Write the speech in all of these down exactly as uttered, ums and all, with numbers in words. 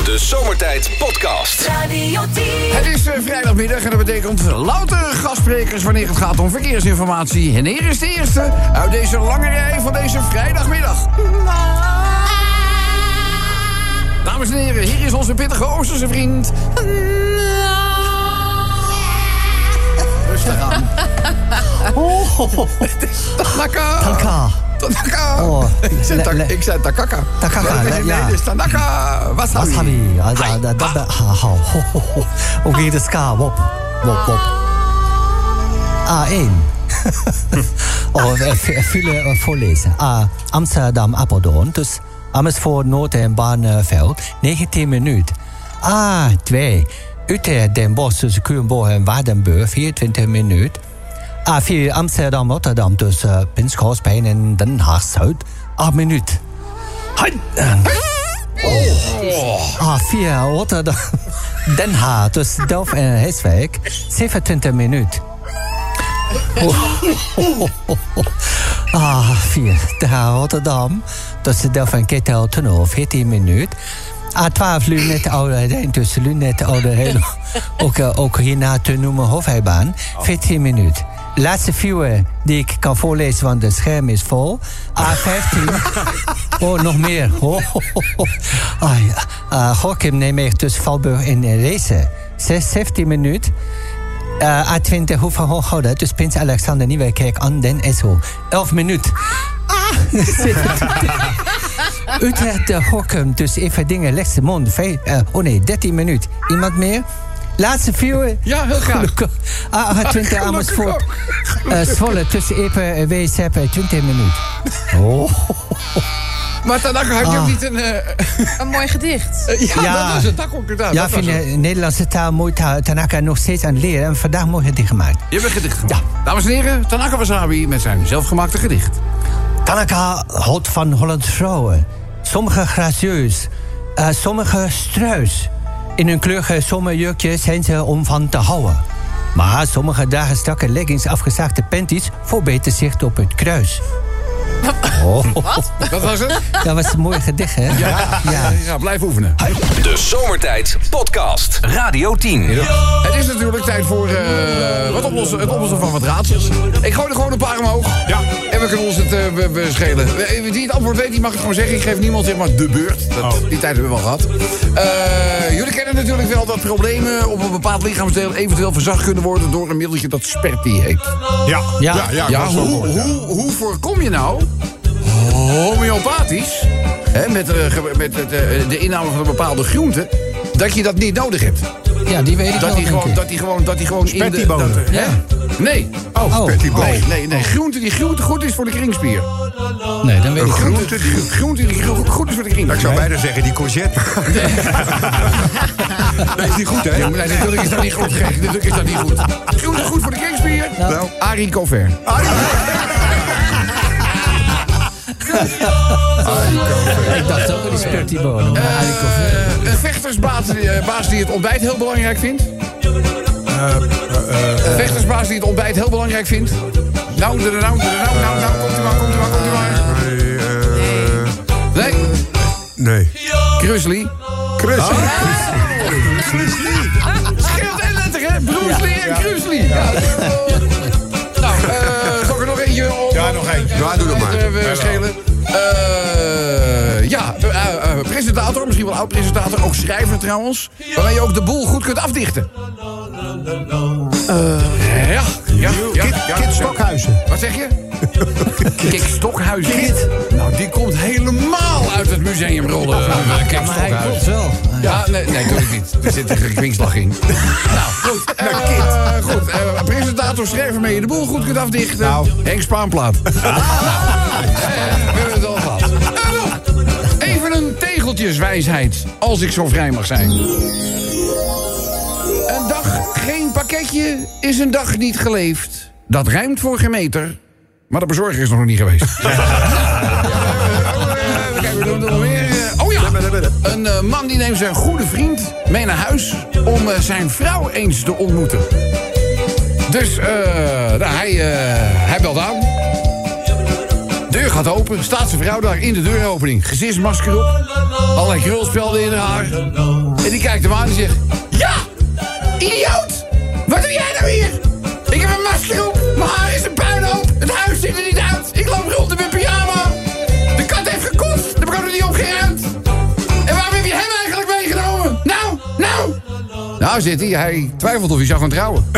De Zomertijd Podcast. Radio tien. Het is uh, vrijdagmiddag en dat betekent louter gastsprekers wanneer het gaat om verkeersinformatie. En hier is de eerste uit deze lange rij van deze vrijdagmiddag. Dames en heren, hier is onze pittige Oosterse vriend. Rustig aan. Het is Tanaka. Tanaka. Tanaka. Oh, ik, zei le- ta- le- ik zei Takaka. Takaka, Nee, nee, le- ja. nee, dit is Tanaka. Wasabi. Wasabi. Ah, Hai. ja, dat, dat, dat, ah, hou. Ho, ho, ho. Oké, de ska. Wop. Wop, wop. A één. oh, viele voorlezen. A. Amsterdam, Apeldoorn. Dus Amersfoort, Noord en Barneveld. negentien minuten. A twee. Utrecht, Den Bosch tussen Culemborg en Waardenburg. vierentwintig minuten. A vier. Amsterdam, Rotterdam tussen Prins en Den Haag-Zuid. acht minuten. Hai. A vier. Rotterdam, Den Haag tussen Delft en Heeswijk. zevenentwintig minuten. Ah, vier. Rotterdam tussen Delft en Keteltunnel. veertien minuten. A twaalf. Lunet Oude Rijn tussen Lunet Oude Rijn. ook, uh, ook hierna te noemen Hofheibaan. veertien minuten. Laatste vier die ik kan voorlezen, want het scherm is vol. A vijftien. Oh, nog meer. Oh, oh, oh. Ah, ja. uh, Gorkum, Nijmegen tussen Valburg en Reese. zestien minuten. Uh, A twintig, Hoef van Hooghouden tussen Prins Alexander, Nieuwekerk aan Den Essel. elf minuten. Ah! Utrecht, uh, Gorkum tussen Everdingen, Lexemond. Uh, oh nee, dertien minuten. Iemand meer? Laatste vier. Ja, heel graag. A achtentwintig Amersfoort. Uh, Zwolle tussen Epe en Weesep, twintig minuten. Oh. Maar Tanaka, had je ook Ah. niet een... Uh, Een mooi gedicht. ja, Ja. dat is het. Dat komt het aan. Ja, Dat vind was de het. Nederlandse taal mooi taal. Tanaka nog steeds aan het leren. En vandaag mooi gedicht gemaakt. Je hebt een gedicht gemaakt. Dames en heren, Tanaka Wasabi met zijn zelfgemaakte gedicht. Tanaka houdt van Hollandse vrouwen. Sommige gracieus, uh, sommige struis. In hun kleurige zomerjurkje zijn ze om van te houden. Maar sommige dragen strakke leggings, afgezaagde panties voor beter zicht op het kruis. Oh. Dat was het? Dat was een mooi gedicht, hè? Ja, ja. ja blijf oefenen. De Zomertijd Podcast. Radio tien. Het is natuurlijk tijd voor uh, wat oplossen, het oplossen van wat raadsels. Ik gooi er gewoon een paar omhoog. Ja. En we kunnen ons het uh, we, we schelen. Wie het antwoord weet, die mag het gewoon zeggen. Ik geef niemand zeg maar de beurt. Dat, oh. Die tijd hebben we wel gehad. Uh, jullie kennen natuurlijk wel dat problemen op een bepaald lichaamsdeel eventueel verzacht kunnen worden door een middeltje dat Sperti heet. Ja, Ja. ja, ja. Ja, dat is wel hoe, goed, ja. hoe, hoe voorkom je nou homeopathisch, hè, met, uh, ge- met het, uh, de inname van een bepaalde groente, dat je dat niet nodig hebt? Ja, die weet ik wel, Dat die denk gewoon, ik. dat die gewoon, dat die gewoon in de... Spertiebonen. dat- Ja. Nee. Oh, Oh. Spertiebonen. Nee, nee, nee. Groente die groente goed is voor de kringspier. Nee, dan weet ik het. Groente die groente die gro- goed is voor de kringspier. Ik zou bijna zeggen, die courgette. Dat is niet goed, hè? Ja, maar nee, natuurlijk is dat niet goed, gek. Natuurlijk is dat niet goed. Groente goed voor de kringspier. Nou. Arie Cover. Ik dacht ook aan die spirtiebonen. Maar Eh, eigenlijk of- een vechtersbaas eh, baas die het ontbijt heel belangrijk vindt. Een vechtersbaas die het ontbijt heel belangrijk vindt. Nou, nou, nou, nou, nou, nou, nou, komt u maar, komt u maar, komt u maar. Nee, Nee. Grizzly. Chris. Scheelt en letter, hè? Bruce Lee en Grizzly. Ja. Nou, eh, zal ik er nog eentje op? Ja, nog eentje. Ja, doe dat maar. Eh, we schelen. Eh, ja, uh, uh, presentator, misschien wel oud-presentator, ook schrijver trouwens. Waarmee je ook de boel goed kunt afdichten. Uh, ja, ja, ja. Kit, ja, Kit ja. Stokhuizen. Wat zeg je? Kik Stokhuizen. Kit. Nou, die komt helemaal uit het museum rollen. Uh, Kik Maar hij klopt Stokhuizen. wel. Ja, nee, nee, natuurlijk niet. Er zit een kwinkslag in. Nou, goed. Uh, goed. Uh, presentator, schrijver waarmee je de boel goed kunt afdichten. Nou. Henk Spaanplaat. Nou, uh, we hebben het al gehad. Uh, even een tegeltjeswijsheid, als ik zo vrij mag zijn. Een dag geen pakketje is een dag niet geleefd. Dat rijmt voor geen meter, maar de bezorger is nog niet geweest. Kijk, we doen er nog meer. Oh ja, een uh, man die neemt zijn goede vriend mee naar huis om uh, zijn vrouw eens te ontmoeten. Dus uh, nou, hij, uh, hij belt aan. Deur gaat open, staat zijn vrouw daar in de deuropening. Gezinsmasker op. Allerlei krulspelden in haar haar. En die kijkt hem aan en zegt... Ja! Idioot! Wat doe jij nou hier? Ik heb een masker op. Mijn haar is een puinhoop. Het huis ziet er niet uit. Ik loop rond in mijn pyjama. De kat heeft gekotst. Heb ik ook nog niet opgeruimd. En waarom heb je hem eigenlijk meegenomen? Nou, nou. Nou zit hij. Hij twijfelt of hij zou gaan trouwen.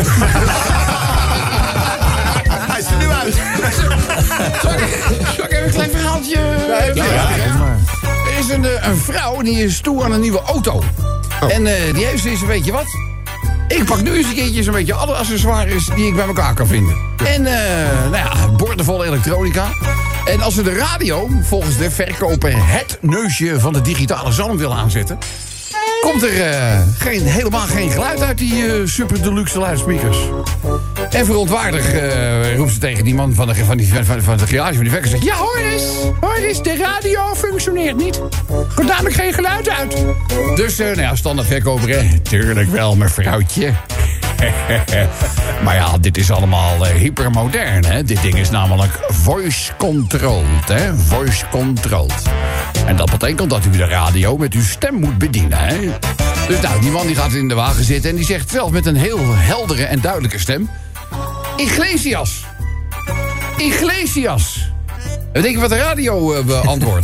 Hij is er nu uit. Zal ik, zal ik even een klein verhaaltje... Ja, ja, ja. Er is een, een vrouw die is toe aan een nieuwe auto. Oh. En uh, die heeft zoiets, weet je wat? Ik pak nu eens een keertje zo'n beetje alle accessoires die ik bij elkaar kan vinden. Ja. En uh, nou ja, borden vol elektronica. En als ze de radio, volgens de verkoper, het neusje van de digitale zalm wil aanzetten... komt er uh, geen, helemaal geen geluid uit die uh, super deluxe luidspeakers. En verontwaardigd uh, roept ze tegen die man van de, van die, van, van de garage van die vekker. Zegt, ja, hoor eens, hoor eens, de radio functioneert niet. Er komt namelijk geen geluid uit. Dus, uh, nou ja, standaard verkoper, hè. Tuurlijk wel, mevrouwtje. Maar ja, dit is allemaal uh, hypermodern, hè. Dit ding is namelijk voice-controlled, hè. Voice-controlled. En dat betekent dat u de radio met uw stem moet bedienen, hè. Dus nou, die man die gaat in de wagen zitten en die zegt zelf met een heel heldere en duidelijke stem... Iglesias. Iglesias. En denk je wat de radio uh, beantwoordt?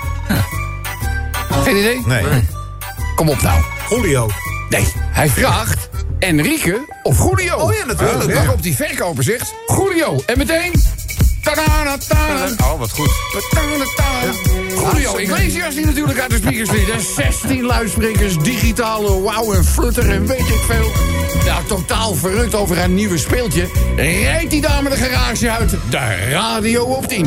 Geen idee? Nee. Kom op nou. Julio. Nee, hij vraagt Enrique of Julio. Oh ja, natuurlijk. Uh, waarop die verkoper zegt Julio. En meteen... Oh, wat goed. Julio Iglesias die natuurlijk uit de speakers vliegt. zestien luidsprekers, digitale wow en flutter en weet ik veel. Ja, totaal verrukt over haar nieuwe speeltje. Rijdt die dame de garage uit. De radio op tien.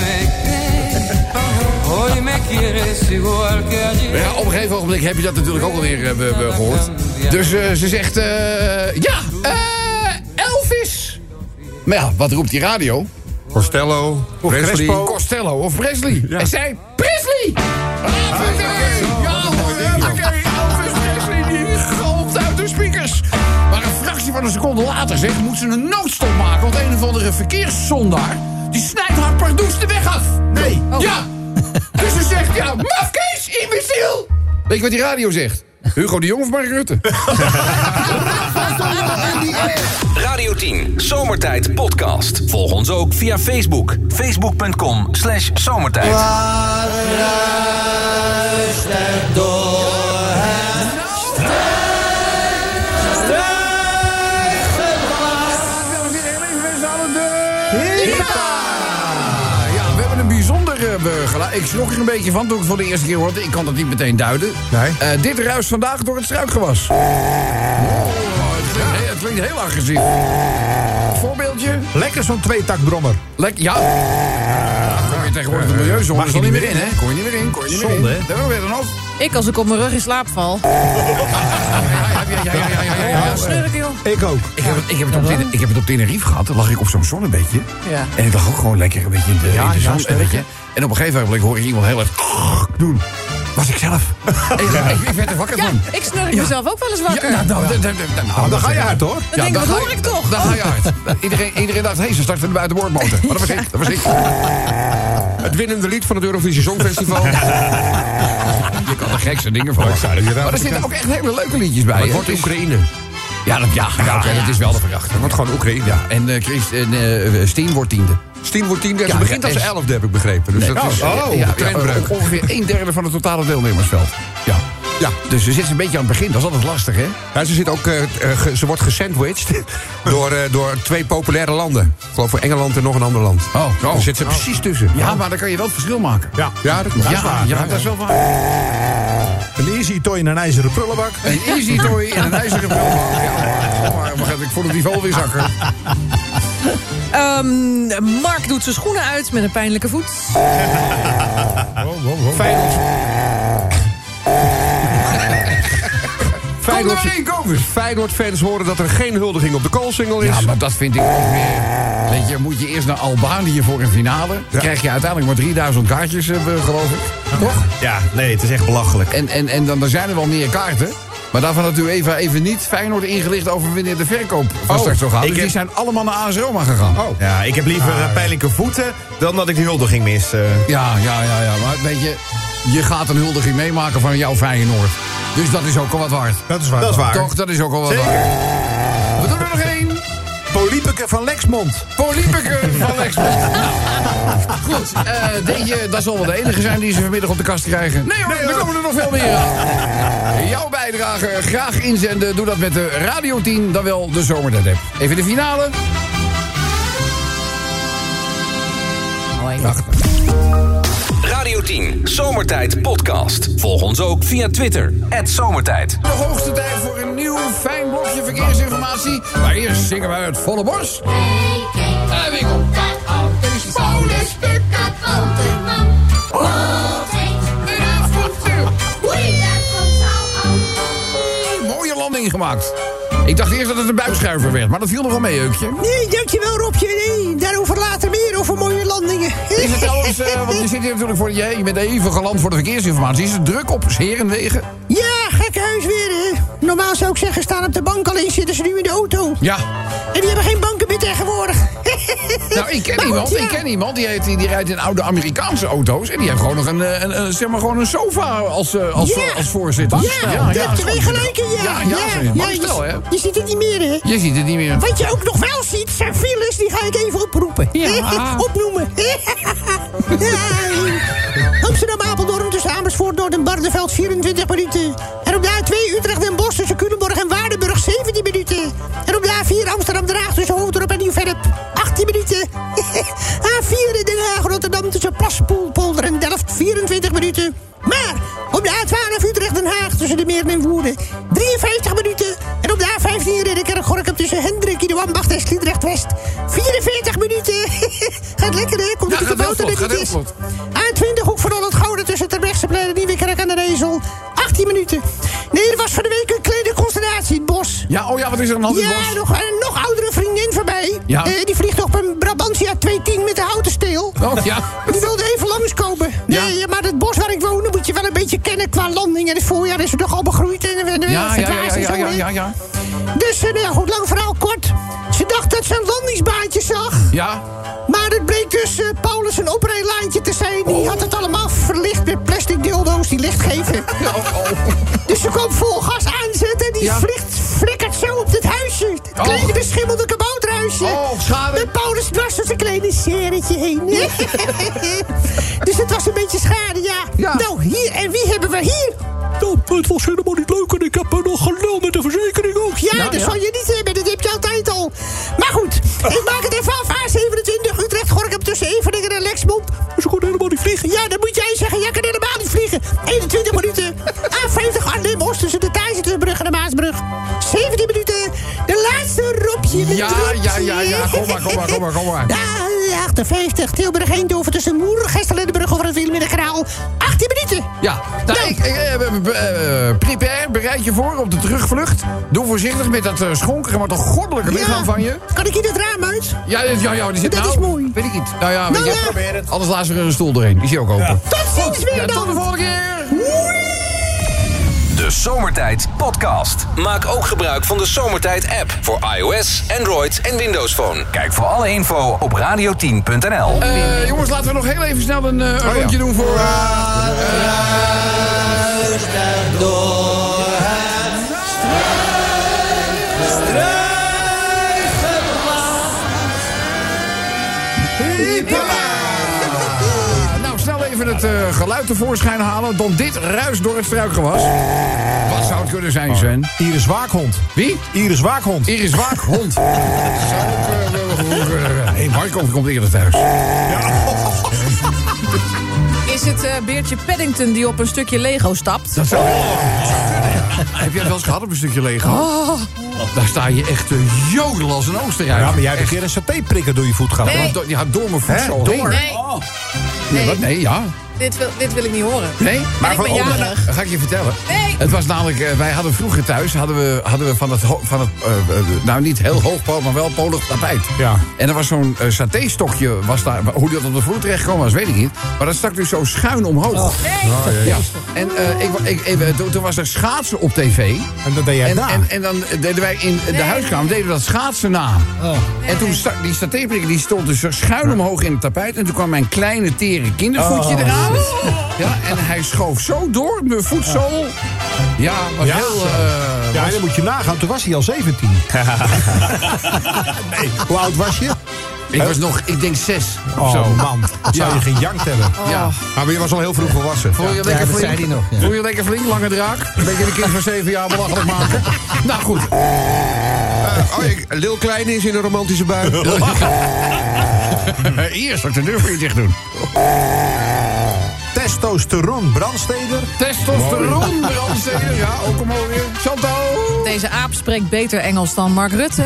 Ja, op een gegeven ogenblik heb je dat natuurlijk ook alweer uh, gehoord. Dus uh, ze zegt... Uh, ja, uh, Elvis. Maar ja, wat roept die radio? Costello, Of Presley. Crespo. Costello of Presley. Ja. En zij, Presley! Ah, ja, oké, Elvis Presley die galmt uit de speakers. Maar een fractie van een seconde later, zeg, moet ze een noodstop maken. Want een of andere verkeerszondaar, die snijdt haar pardoes de weg af. Nee. Oh. Ja. Dus ze zegt, ja, mafkees, imbeciel. Weet je wat die radio zegt? Hugo de Jong of Mark Rutte? Radio tien, Zomertijd podcast. Volg ons ook via Facebook. Facebook.com slash zomertijd. Uh, ik schrok er een beetje van toen ik het voor de eerste keer hoorde. Ik kan dat niet meteen duiden. Nee. Uh, dit ruist vandaag door het struikgewas. Oh, het, klinkt, het klinkt heel agressief. Voorbeeldje? Lekker zo'n tweetakbrommer. Lek, ja. Ja, kom je tegenwoordig de milieuzone er niet meer in, hè? Kom je niet meer in, kom je niet meer in. Zonde, hè? Daar hebben we dan ook. Ik als ik op mijn rug in slaap val. Ja, ja, ja, ja, ja, ja, ja. Snurk, joh. Ik ook. Ik heb, het, ik, heb het op, Ten- ik heb het op Tenerife gehad. Dan lag ik op zo'n zonnebedje. Ja. En ik lag ook gewoon lekker een beetje in de, Ja, in de ja, zand. sterk, weet je. En op een gegeven moment hoor ik iemand heel erg doen. Was ik zelf. ik, ik, ik werd er wakker Ja, van. ik snurk mezelf ook wel eens wakker. Ja, nou, nou, nou, nou, nou, Dan ga je hard, hoor. Dan denk ik, wat ga hoor ik toch? Dan ga je hard. Iedereen, iedereen dacht, hé, hey, ze starten de buitenboordmotor. Maar dat was ik, dat was ik. Het winnende lied van het Eurovisie Songfestival. Je kan er gekste dingen van. Maar er zitten ook echt hele leuke liedjes bij. Maar het hè. wordt is- Oekraïne. Ja, dat, ja, ja, oké, dat is wel de verjacht. Het wordt gewoon Oekraïne. Ja, en uh, Chris, en, uh, Steen wordt tiende. Stien wordt tiende en Ja, ze begint ja, als is- elfde, heb ik begrepen. Dus Nee, dat is oh, oh, ja, de ja, trendbreuk. ongeveer een derde van het totale deelnemersveld. Ja. Ja. Dus ze zit een beetje aan het begin. Dat is altijd lastig, hè? Ja, ze, zit ook, uh, uh, ge- ze wordt gesandwiched door, uh, door twee populaire landen. Ik geloof voor Engeland en nog een ander land. Oh, oh. Daar zit ze precies tussen. Ja, maar dan kan je wel het verschil maken. Ja. Ja, dat, dat Ja, is waar. ja, dat is wel waar. Een easy toy in een ijzeren prullenbak. Een easy toy en een ijzeren prullenbak. Ja, maar, maar ik voel het niveau weer zakken. Um, Mark doet zijn schoenen uit met een pijnlijke voet. Wow, wow, wow. Feyenoord. Kom Feyenoord, daarheen, kom eens. Feyenoord-fans horen dat er geen huldiging op de koolsingel is. Ja, maar dat vind ik ook weer... Weet je, moet je eerst naar Albanië voor een finale. Ja. Krijg je uiteindelijk maar drieduizend kaartjes, eh, geloof ik. Toch? Ja, nee, het is echt belachelijk. En, en, en dan, dan zijn er wel meer kaarten. Maar daarvan had u even, even niet Feyenoord ingelicht over wanneer de verkoop van Oh, start zou gaan. ik Dus die heb- zijn allemaal naar A S Roma gegaan. Oh. Ja, ik heb liever uh, pijnlijke voeten dan dat ik de huldiging mis. Uh. Ja, ja, ja, ja. Maar weet je, je gaat een huldiging meemaken van jouw Feyenoord. Dus dat is ook al wat waard. Dat is waar. Dat is waar. Toch, dat is ook al wat Zeker. waard. We doen er nog één. Polypeke van Lexmond. Polypeke van Lexmond. Nou, goed. Uh, deze, dat zal wel de enige zijn die ze vanmiddag op de kast krijgen. Nee hoor, er komen er nog veel meer aan. Jouw bijdrage graag inzenden. Doe dat met de Radio tien, dan wel de Zomertijd-app. Even de finale. Wacht. Radio tien, Zomertijd podcast. Volg ons ook via Twitter, at Zomertijd. De hoogste tijd voor een nieuw fijn blokje verkeersinformatie. Maar eerst zingen we uit volle borst. En winkel. Paulus de kabouterman. Altijd een avontuur. Hoe dat komt al aan. Mooie landing gemaakt. Ik dacht eerst dat het een buisschuiver werd, maar dat viel nog wel mee, Heukje. Nee, dankjewel Robje. Nee, daarover later meer, over mooie landingen. Is het trouwens, uh, want je zit hier natuurlijk voor, je, je bent even geland voor de verkeersinformatie. Is het druk op Herenwegen? Ja, gekke huis weer, hè. Normaal zou ik zeggen, staan op de bank, alleen zitten ze nu in de auto. Ja. En die hebben geen banken meer tegenwoordig. Nou, ik ken Maar iemand, goed, ja. ik ken iemand die, heet, die, die rijdt in oude Amerikaanse auto's. En die heeft gewoon nog een, een, een, zeg maar gewoon een sofa als, uh, als, Ja. uh, als voorzitter. Ja, dat heb je weer gelijk in, ja. Ja, ja, ja, ja, je, stel, hè. je ziet het niet meer, hè. Je ziet het niet meer. Wat je ook nog wel ziet, zijn files, die ga ik even oproepen. Ja. Opnoemen. Ja. Amsterdam-Apeldoorn tussen Amersfoort, Noord en Barneveld vierentwintig minuten. En op de A twee Utrecht en Bosch tussen Culemborg en Waardenburg zeventien minuten. En op de A vier Amsterdam-Den Haag tussen Hoofddorp en Nieuw-Vennep achttien minuten. A vier Den Haag-Rotterdam tussen Plaspoel, Polder en Delft vierentwintig minuten. Maar op de A twaalf Utrecht-Den Haag tussen de Meren en Woerden drieënvijftig minuten. En op de A vijftien Ridderkerk-Gorkum tussen Hendrik, Iederwambacht en Sliedrecht-West vierenveertig minuten. Gaat lekker, hè? Komt Ja, het gaat de heel boter vlot, dat gaat het heel is. vlot. A twintig Hoek van Holland Gouden tussen Terbrechtseplein en Nieuwekerk aan de Rezel achttien minuten. Nee, er was van de week een kleine consternatie in het bos. Ja, oh ja, wat is er aan de hand in het Ja, bos? nog een nog oudere vriendin voorbij. Ja. Eh, die vliegt op een Brabantia tweehonderdtien met de houten steel. Oh ja. Die wilde even langskomen. Ja. Nee, maar het bos waar ik woon, moet je wel een beetje kennen qua landing. En het voorjaar is er toch al begroeid en, en, en Ja, ja, ja, verdwaasd en ja, zo, ja, hè. ja, ja. Dus, eh, nou ja, goed, lang verhaal kort. Ze dacht dat ze een landingsbaantje zag. Ja. Maar het bleek dus uh, Paulus een oprijlaantje te zijn. Die had het allemaal verlicht met plastic dildo's die licht geven. Oh, oh. Dus ze kwam vol gas aanzetten en die Ja. vliegt, flikkert zo op het huisje. Het Oh. kleine beschimmelde kabouterhuisje. Oh, schade. Met Paulus dwars door zijn kleine serretje heen. Dus het was een beetje schade, ja. Ja. Nou, hier, en wie hebben we hier? Nou, het was helemaal niet leuk en ik heb er nog gelul met de verzekering ook. Ja, Ja, dat ja. zal je niet hebben, dat heb je altijd al. Maar goed, ik maak het even af. A zevenentwintig Utrecht-Gorkum tussen Everdingen en Lexmond. Ze kon helemaal niet vliegen. Ja, dan moet jij zeggen, jij kan helemaal niet vliegen. eenentwintig minuten. A vijftig Arnhem-Oost tussen de Thijs en de Brug en de Maasbrug. zeventien minuten. De laatste Robje met Ja, Robje. ja, ja, ja, kom maar, kom maar, kom maar, kom maar. Ja, achtenvijftig Tilburg-Eindhoven tussen Moer, Gestel en de Brug over het Wiel met de Kanaal. achttien minuten. Ja, nou, Nou. ik, ik, eh, eh, prepare, bereid je voor op de terugvlucht. Doe voorzichtig met dat uh, schonkere, maar toch goddelijke lichaam van je. Kan ik hier het raam uit? Ja, ja, ja, die zit Dat nou, is mooi. weet ik niet. Nou ja, weet Nou je, ja. probeer het. Anders laten we er een stoel doorheen. Die is hier ook open. Tot ziens weer Ja, dan. tot de volgende keer. De Zomertijd podcast. Maak ook gebruik van de Zomertijd app voor iOS, Android en Windows Phone. Kijk voor alle info op radio tien punt n l. Uh, jongens, laten we nog heel even snel een, uh, een Oh, ja. rondje doen voor... Uh, Nou, snel even het uh, geluid tevoorschijn halen. Dan dit ruis door het struikgewas. Wat zou het kunnen zijn, Sven? Iris Waakhond. Wie? Iris Waakhond. Iris Waakhond. Zou ook... Uh, uh, hey, Marco komt eerder thuis. Is het uh, Beertje Paddington die op een stukje Lego stapt? Dat zou... Heb je het wel eens gehad op een stukje Lego? Oh. Daar sta je echt te jodelen als een Oostenrijker. Ja, maar jij hebt een Echt. keer een satéprikker door je voet gehad. Nee. Die gaat door mijn voet Hè? zo Door? heen. Nee, Nee, wat? Nee, ja. dit wil, dit wil ik niet horen. Nee? Maar ik ben oh, jarig. dan ga ik je vertellen. Nee, Het was namelijk, uh, wij hadden vroeger thuis, hadden we, hadden we van het, ho- van het uh, uh, nou niet heel hoog poot, maar wel polig tapijt. Ja. En er was zo'n uh, satéstokje, was daar, hoe dat op de vloer terecht kwam was, weet ik niet. Maar dat stak dus zo schuin omhoog. Nee. Oh, ja. Ja. En uh, ik, ik, ik, toen, toen was er schaatsen op tv. En dat deed jij En, na. en, en dan deden wij in de Nee. huiskamer deden we dat schaatsen na. Oh. En toen sta, die satéprikker die stond dus schuin omhoog in het tapijt. En toen kwam mijn kleine tere kindervoetje Oh. eraan. Ja, en hij schoof zo door, mijn voetzool. Ja, was Ja. heel... uh, Ja, en dan moet je nagaan, toen was hij al zeventien. Nee, hoe oud was je? ik was nog, ik denk zes of Oh zo. man, wat zou Ja. je gejankt hebben. Ja. Maar je was al heel vroeg volwassen. Voel je Ja, lekker dat flink? zei hij nog, ja. Voel je lekker flink, lange draak? Een beetje de kind van zeven jaar belachelijk maken. Nou goed. Uh, oh, ik, Lil Kleine is in een romantische bui. Eerst zou ik de deur voor je dicht doen. Testosteron brandsteder. Testosteron, brandsteder. Ja, ook omhoog weer. Chantal. Deze aap spreekt beter Engels dan Mark Rutte.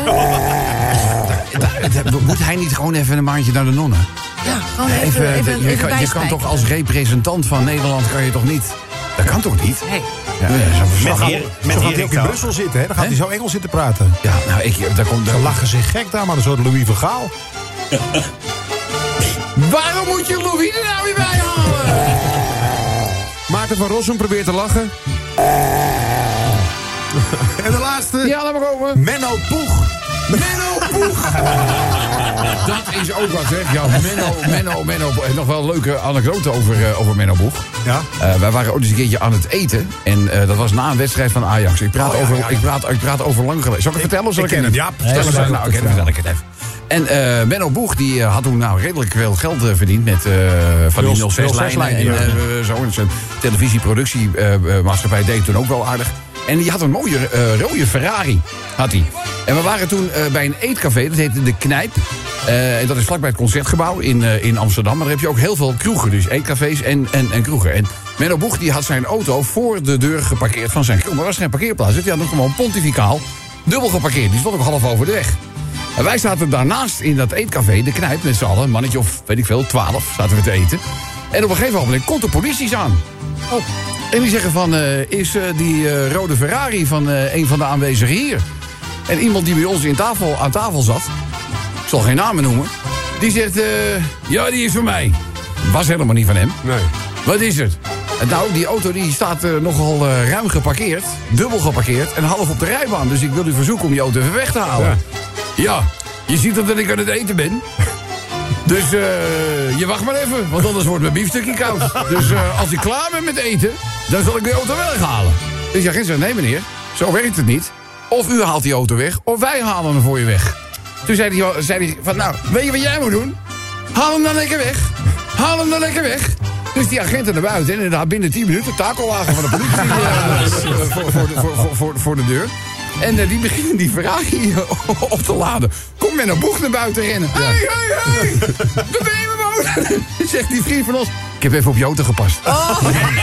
Moet hij niet gewoon even een maandje naar de nonnen? Ja, gewoon even, even, even, je, kan, je kan bijspijken. toch als representant van Nederland kan je toch niet... Dat kan toch niet? Nee. Ja, ja, zo'n verslag. Met, met gaat hij ook in Brussel zitten, hè? Dan gaat hij zo Engels zitten praten. Ja, nou, ik, daar komt... Ze lachen zich gek daar, maar een soort Louis van Gaal. Waarom moet je Louis er nou weer bij halen? Maarten van Rossum probeert te lachen. En de laatste, Ja, laat maar komen. Menno Poeg. Menno Poeg. Dat is ook wat, zeg. Ja, Menno, Menno, Menno. En nog wel een leuke anekdote over, uh, over Menno Poeg. Ja. Uh, wij waren ook eens een keertje aan het eten. En uh, dat was na een wedstrijd van Ajax. Ik praat, Oh, ja, over, ja, ja. Ik praat, ik praat over lang geleden. Zal ik het vertellen? Of zal Ik ik, ken het hem, niet? ja. Stel Vertel eens, eens. nou, oké, dan vertel ik het even. En uh, Menno Boeg die uh, had toen nou redelijk veel geld uh, verdiend met uh, van die nul zes lijnen. En ja. uh, zo. En zijn televisieproductiemaatschappij uh, deed toen ook wel aardig. En die had een mooie uh, rode Ferrari. Had hij. En we waren toen uh, bij een eetcafé, dat heette De Knijp. Uh, en dat is vlakbij het Concertgebouw in, uh, in Amsterdam. Maar daar heb je ook heel veel kroegen, dus eetcafés en, en, en kroegen. En Menno Boeg die had zijn auto voor de deur geparkeerd van zijn kroeg. Maar er was geen parkeerplaats, dus die had nog gewoon pontificaal dubbel geparkeerd. Die stond ook half over de weg. En wij zaten daarnaast in dat eetcafé, De Knijp, met z'n allen. Een mannetje of, weet ik veel, twaalf, zaten we te eten. En op een gegeven moment komt de politie aan. Oh. En die zeggen van, uh, is uh, die uh, rode Ferrari van uh, een van de aanwezigen hier? En iemand die bij ons in tafel, aan tafel zat, ik zal geen namen noemen, die zegt, uh, ja, die is van mij. Was helemaal niet van hem. Nee. Wat is het? En nou, die auto die staat uh, nogal uh, ruim geparkeerd, dubbel geparkeerd en half op de rijbaan. Dus ik wil u verzoeken om die auto even weg te halen. Ja, ja, je ziet toch dat ik aan het eten ben? Dus uh, je wacht maar even, want anders wordt mijn biefstukje koud. Dus uh, als ik klaar ben met eten, dan zal ik die auto weghalen. Dus ja, geen zegt, nee meneer, zo werkt het niet. Of u haalt die auto weg, of wij halen hem voor je weg. Toen zei hij, zei hij van, nou, weet je wat jij moet doen? Haal hem dan lekker weg. Haal hem dan lekker weg. Dus die agenten naar buiten en inderdaad binnen tien minuten takelwagen van de politie uh, voor, voor, de, voor, voor, voor de deur. En uh, die beginnen die Ferrari op te laden. Kom met een boeg naar buiten rennen. Hé, hé, hé! Daar ben je mijn motor! Zegt die vriend van ons. Ik heb even op je auto gepast. Oh.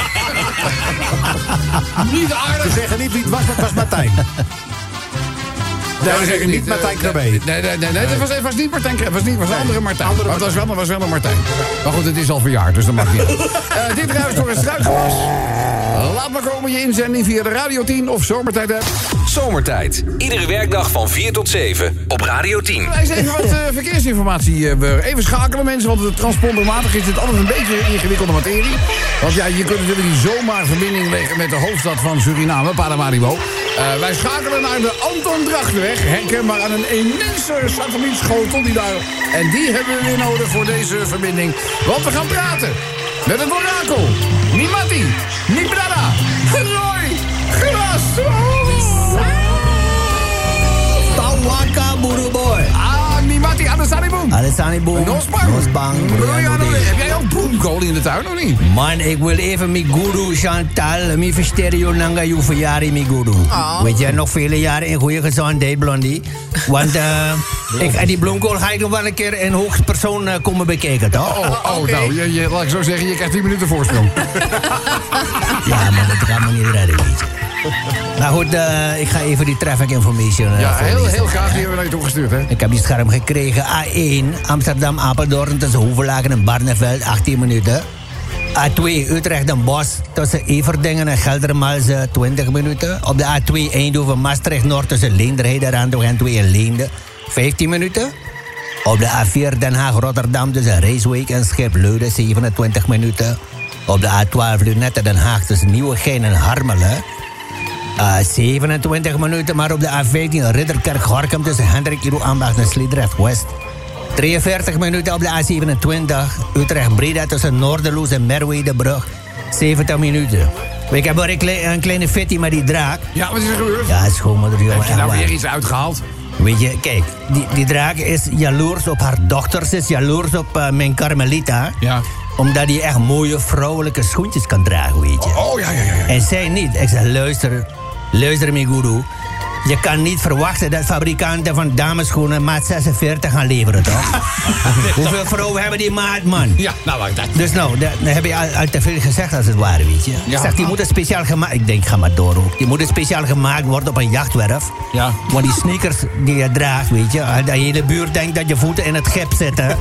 Niet aardig. Ze zeggen niet wie het was, dat was Martijn. Nee, dat zeg ik niet Martijn Krabbe. Nee, nee, nee, nee, nee, dat was, het was niet Martijn Krabbe. Het was niet, was een andere Martijn. Andere Maar het was wel, het was wel een Martijn. Maar goed, het is al verjaard, dus dat mag niet. uh, dit ruist door het struikgewas. Laat maar komen je inzending via de Radio tien of Zomertijd app. Zomertijd. Iedere werkdag van vier tot zeven op Radio tien. Wij eens even wat uh, verkeersinformatie. Uh, even schakelen mensen, want de transpondermatig is dit altijd een beetje ingewikkelde materie. Want ja, je kunt natuurlijk niet zomaar verbinding leggen met de hoofdstad van Suriname, Paramaribo. Uh, wij schakelen naar de Anton Drachtenweg. Herkenbaar aan een immense satellietschotel die daar... En die hebben we weer nodig voor deze verbinding. Want we gaan praten met het orakel. Nimati, Nibrada, Roy, Gras. Tawaka Buruboy. Ah, Nimati, Adesaniboom. Adesaniboom. Nosbang. Nosbang. Heb jij ook bloemkool in de tuin of niet? Man, ik wil even mijn guru Chantal, mijn verstereo nanga je verjaring, mijn guru. Oh. Weet je, nog vele jaren in goede gezondheid, Blondie. Want uh, ik, die bloemkool ga ik nog wel een keer in hoogstpersoon uh, komen bekijken, toch? Oh, oh Oké. nou, je, je, laat ik zo zeggen, je krijgt tien minuten voorsprong. Ja, maar dat kan me niet redden, weet je. Nou goed, uh, ik ga even die traffic information uh, Ja, heel, voorlezen. heel graag, die hebben we naar je toegestuurd, hè? Ik heb die scherm gekregen. A één, Amsterdam-Apeldoorn tussen Hoevelaken en Barneveld, achttien minuten. A twee Utrecht Den Bosch tussen Everdingen en Geldermalsen twintig minuten. Op de A twee Eindhoven Maastricht Noord tussen Leenderheide en Randweg en twee en Leende vijftien minuten. Op de A vier Den Haag Rotterdam tussen Rijswijk en Schipluiden zevenentwintig minuten. Op de A twaalf Lunette Den Haag tussen Nieuwegein en Harmelen uh, zevenentwintig minuten. Maar op de A vijftien Ridderkerk Gorkum tussen Hendrik Iero Ambacht en Sliedrecht West drieënveertig minuten. Op de A zevenentwintig Utrecht Breda tussen Noorderloos en Merwedebrug zeventig minuten. Ik heb wel een, kle- een kleine fitty met die draak. Ja, wat is er gebeurd? Ja, schoonmoeder, jongen. Heb je nou echt weer waar. iets uitgehaald? Weet je, kijk, die, die draak is jaloers op haar dochter. Ze is jaloers op uh, mijn Carmelita. Ja. Omdat hij echt mooie vrouwelijke schoentjes kan dragen, weet je. Oh, ja, ja, ja. ja. En zij niet. Ik zeg, luister, luister, mijn guru. Je kan niet verwachten dat fabrikanten van dameschoenen maat zesenveertig gaan leveren, toch? Hoeveel vrouwen hebben die maat, man? Ja, nou, wacht dat. Dus nou, dat, dat heb je al, al te veel gezegd als het ware, weet je. Ja. Ik zeg, die moeten speciaal gemaakt... Ik denk, ga maar door ook. Die moeten speciaal gemaakt worden op een jachtwerf. Ja. Want die sneakers die je draagt, weet je... De hele buurt denkt dat je voeten in het gip zitten.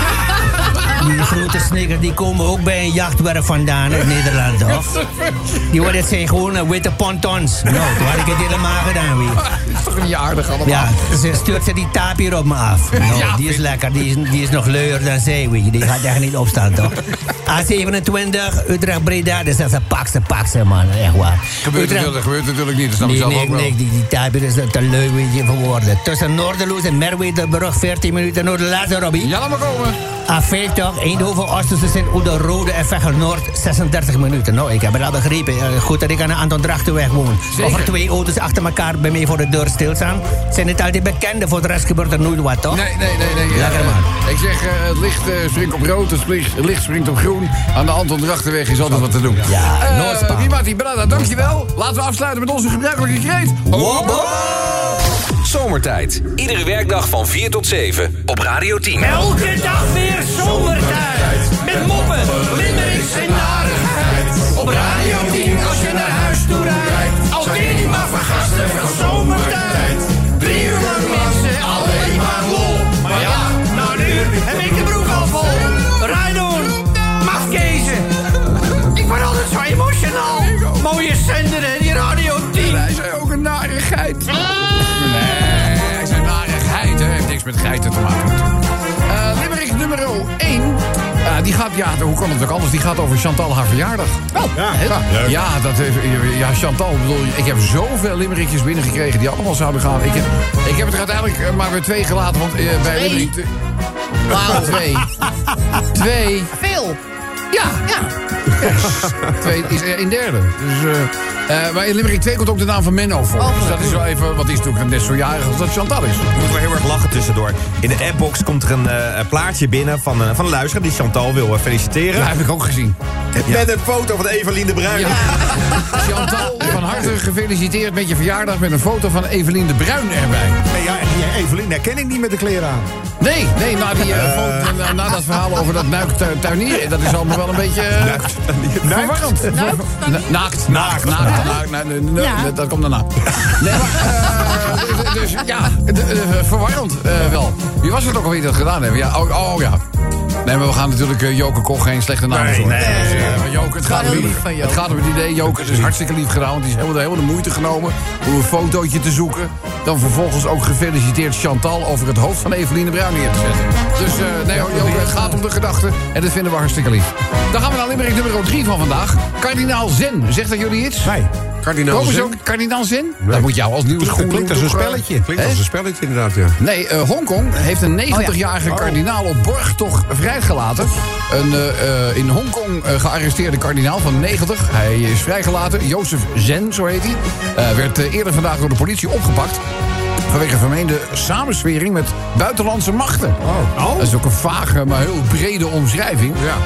Die grote sneakers, die komen ook bij een jachtwerf vandaan uit Nederland, toch? Die worden, het zijn gewoon uh, witte pontons. Nou, toen had ik het helemaal gedaan, weet je. Dat is toch niet aardig allemaal? Ja, ze stuurt ze die taap hier op me af. Nou, Ja, die is vind- lekker, die is, die is nog leuker dan zij, weet je. Die gaat echt niet opstaan, toch? A zevenentwintig, Utrecht Breda, dus dat is een pakse, pakse, man. Echt waar. Gebeurt natuurlijk, gebeurt natuurlijk niet, dat snap ik Nee, zelf nee, ook wel. nee, die, die taap hier is te leuk, weet je, voor woorden. Tussen Noorderloos en Merwedebrug, veertien minuten door de laatste, Robbie. Ja, laat maar komen. A vijftig, Eindhoven, Oosterse Sint Oede, Rode en Veghel Noord, zesendertig minuten. Nou, ik heb het al begrepen. Eh, Goed dat ik aan de Anton Drachtenweg woon. Zeker. Of er twee auto's achter elkaar bij mij voor de deur stilstaan, zijn het altijd bekende. Voor de rest gebeurt er nooit wat, toch? Nee, nee, nee. nee. Lekker, Eh, man. Ik zeg, eh, het licht eh, springt op rood, het licht, het licht springt op groen. Aan de Anton Drachtenweg is altijd wat te doen. Ja, Eh, Noordspan. Wimati Brada, dankjewel. Laten we afsluiten met onze gebruikelijke kreet. Zomertijd. Iedere werkdag van vier tot zeven op Radio tien. Elke dag weer zomertijd. Met moppen, limmerings en narigheid. Op Radio tien als je naar huis toe rijdt. Alweer die maar vergasten van zomertijd. Drie uur lang mensen, alleen maar lol. Maar ja, na een uur heb ik de broek al vol. Rijdoen, mafkezen. Ik word altijd zo emotional. Mooie zender, hè, die Radio tien. Hij zei ook een narigheid. Nee, hij zei narigheid, hè. Heeft niks met geiten te maken natuurlijk. Uh, Limerick nummer één. Uh, die gaat, ja, hoe kan het ook anders? Die gaat over Chantal, haar verjaardag. Ja, ja, leuk. Ja, dat, heeft- ja, Chantal, ik bedoel, ik heb zoveel limerickjes binnengekregen die allemaal zouden gaan. Ik heb, ik heb het er uiteindelijk eh, maar weer twee gelaten, want uh, bij Twee? Limerick... te- Wauw, twee. Twee. Veel. Ja. Ja. Twee is een derde. Dus, uh, uh, maar in Limerick twee komt ook de naam van Menno voor. Oh, dus dat is wel even, wat is natuurlijk net zo jarig als dat Chantal is. Ik moet wel heel erg lachen tussendoor. In de appbox komt er een eh, plaatje binnen van, eh, van een luisteraar die Chantal wil eh, feliciteren. Dat heb ik ook gezien. Met een foto van Evelien de Bruin. Ja. Chantal, van harte gefeliciteerd met je verjaardag met een foto van Evelien de Bruin erbij. Nee, ja, en die Evelien herken ik niet met de kleren aan. Nee, nee, na, die, uh, foto, na, na dat verhaal over dat nuikt tu- tuinieren, dat is allemaal wel een beetje uh, verwarrend. Na- Naakt, naakt, naakt, naakt, naakt, nee, nee, Ja. dat komt daarna. Nee, maar, uh, dus, dus ja, de- uh, verwarrend uh, wel. Wie was het ook alweer die dat gedaan hebben? Ja, oh, oh ja. Nee, maar we gaan natuurlijk uh, Joke Koch geen slechte naam Nee, voor. nee, Dus, uh, nee. maar Joke, het gaat, Heel om, lief van Joke. het gaat om het idee. Joke is hartstikke lief gedaan, want die is helemaal, helemaal de moeite genomen om een fotootje te zoeken. Dan vervolgens ook gefeliciteerd Chantal over het hoofd van Evelien de Bruin neer te zetten. Dus uh, nee, hoor, Joke, het gaat om de gedachten en dat vinden we hartstikke lief. Dan gaan we naar Limerick nummer drie van vandaag. Kardinaal Zen, zegt dat jullie iets? Nee. Kardinaal Komen ze Zen? ook Kardinaal Zen? Dat moet jou als nieuwe school Klinkt als een spelletje. Klinkt als Hè? een spelletje inderdaad, ja. Nee, uh, Hongkong heeft een negentigjarige kardinaal op borgtocht vrijgelaten. Een uh, uh, in Hongkong uh, gearresteerde kardinaal van negentig. Hij is vrijgelaten. Joseph Zen, zo heet hij. Uh, werd uh, eerder vandaag door de politie opgepakt. Vanwege vermeende samenswering met buitenlandse machten. Oh. Dat is ook een vage, maar heel brede omschrijving. Ja.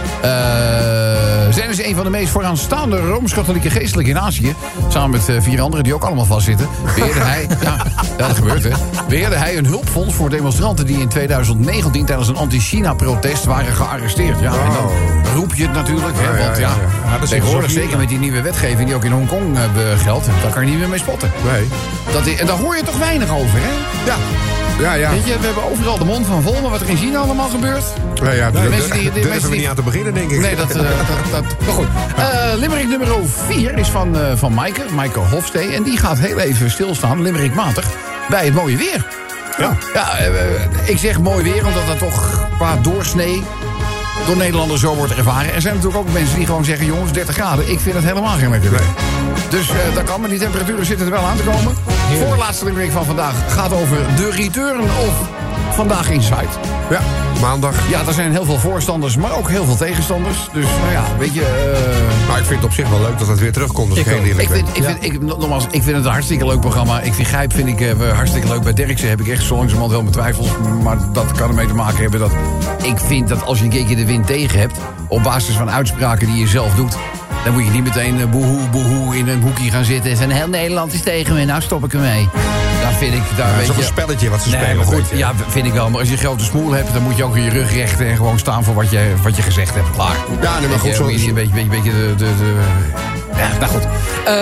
Uh, Zen is een van de meest vooraanstaande Rooms-Katholieke geestelijken in Azië. Samen met uh, vier anderen die ook allemaal vastzitten. Beheerde hij, ja, ja, dat gebeurt hè. Beheerde hij een hulpfonds voor demonstranten die in tweeduizend negentien tijdens een anti-China-protest waren gearresteerd. Ja, en dan roep je het natuurlijk. Hè, Ja, ja, want ja, ja, ja. Ja, dat is tegenwoordig, zo zeker hier, met die nieuwe wetgeving die ook in Hongkong uh, geldt, daar kan je niet meer mee spotten. Nee. Dat is, en daar hoor je toch weinig over, hè? Ja. Ja, ja. Weet je, we hebben overal de mond van vol, maar wat er in China allemaal gebeurt. Ja, ja, De daar mensen die- die durven mensen we die- niet aan te beginnen, denk ik. Nee, dat, uh, dat, dat, maar goed. Uh, Limerick nummer vier is van, uh, van Maaike, Maaike Hofstee. En die gaat heel even stilstaan, limerickmatig, bij het mooie weer. Ja, ja uh, ik zeg mooi weer, omdat dat toch qua doorsnee door Nederlanders zo wordt ervaren. Er zijn natuurlijk ook mensen die gewoon zeggen, jongens, dertig graden, ik vind het helemaal geen lekker weer. Dus uh, dat kan, maar die temperaturen zitten er wel aan te komen. Voorlaatste limerick van vandaag gaat over de return of Vandaag Inside. Ja, maandag. Ja, er zijn heel veel voorstanders, maar ook heel veel tegenstanders. Dus, nou ja, weet je... Uh... Maar ik vind het op zich wel leuk dat het weer terugkomt. Als ik heel eerlijk ik vind, ik, vind, ik, nogmaals, ik vind het een hartstikke leuk programma. Ik vind Gijp vind ik, uh, hartstikke leuk. Bij Derksen heb ik echt zo langzamerhand wel mijn twijfels. Maar dat kan ermee te maken hebben dat... Ik vind dat als je een keertje de wind tegen hebt... op basis van uitspraken die je zelf doet... dan moet je niet meteen uh, boehoe, boehoe in een hoekje gaan zitten... en heel Nederland is tegen me, nou stop ik ermee. Dan vind ik... Daar, ja, weet dat is je, een spelletje wat ze nee, spelen. Maar goed, ja, vind ik wel. Maar als je grote smoel hebt, dan moet je ook in je rug rechten... en gewoon staan voor wat je, wat je gezegd hebt. Klaar. Ja, nee, maar goed, je, zo een beetje, beetje, beetje, beetje de... de, de ja, nou goed.